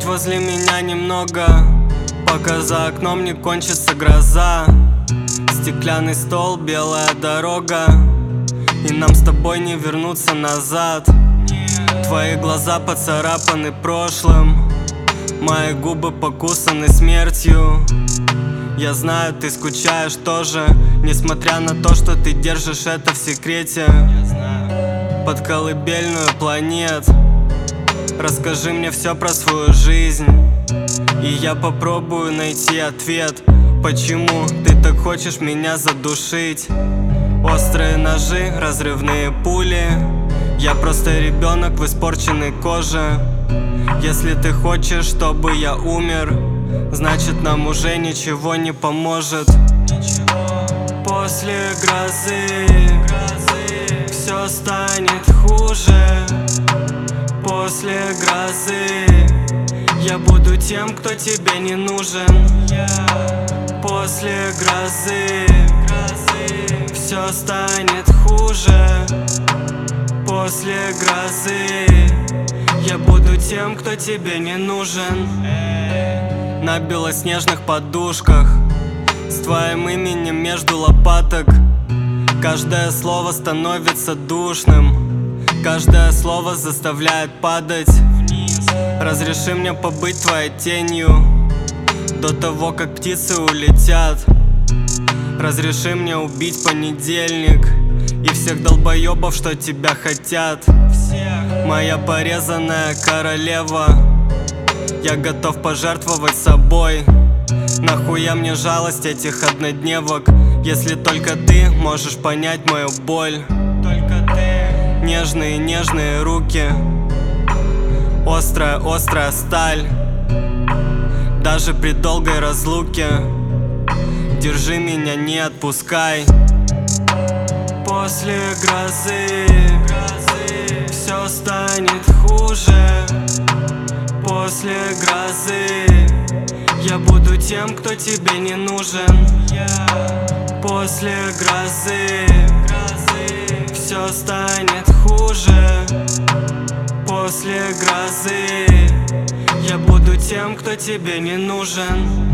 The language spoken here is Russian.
Побудь возле меня немного, пока за окном не кончится гроза. Стеклянный стол, белая дорога, и нам с тобой не вернуться назад. Твои глаза поцарапаны прошлым, мои губы покусаны смертью. Я знаю, ты скучаешь тоже, несмотря на то, что ты держишь это в секрете. Под колыбельную планет расскажи мне все про свою жизнь, и я попробую найти ответ. Почему ты так хочешь меня задушить? Острые ножи, разрывные пули. Я просто ребенок в испорченной коже. Если ты хочешь, чтобы я умер, значит нам уже ничего не поможет. После грозы все станет хуже. После грозы я буду тем, кто тебе не нужен. После грозы все станет хуже. После грозы я буду тем, кто тебе не нужен. На белоснежных подушках с твоим именем между лопаток. Каждое слово становится душным, каждое слово заставляет падать вниз. Разреши мне побыть твоей тенью до того, как птицы улетят. Разреши мне убить понедельник и всех долбоебов, что тебя хотят. Моя порезанная королева, я готов пожертвовать собой. Нахуя мне жалость этих однодневок, если только ты можешь понять мою боль. Только ты. Нежные руки, острая сталь. Даже при долгой разлуке держи меня, не отпускай. После грозы все станет хуже. После грозы я буду тем, кто тебе не нужен. После грозы все станет хуже. После грозы я буду тем, кто тебе не нужен.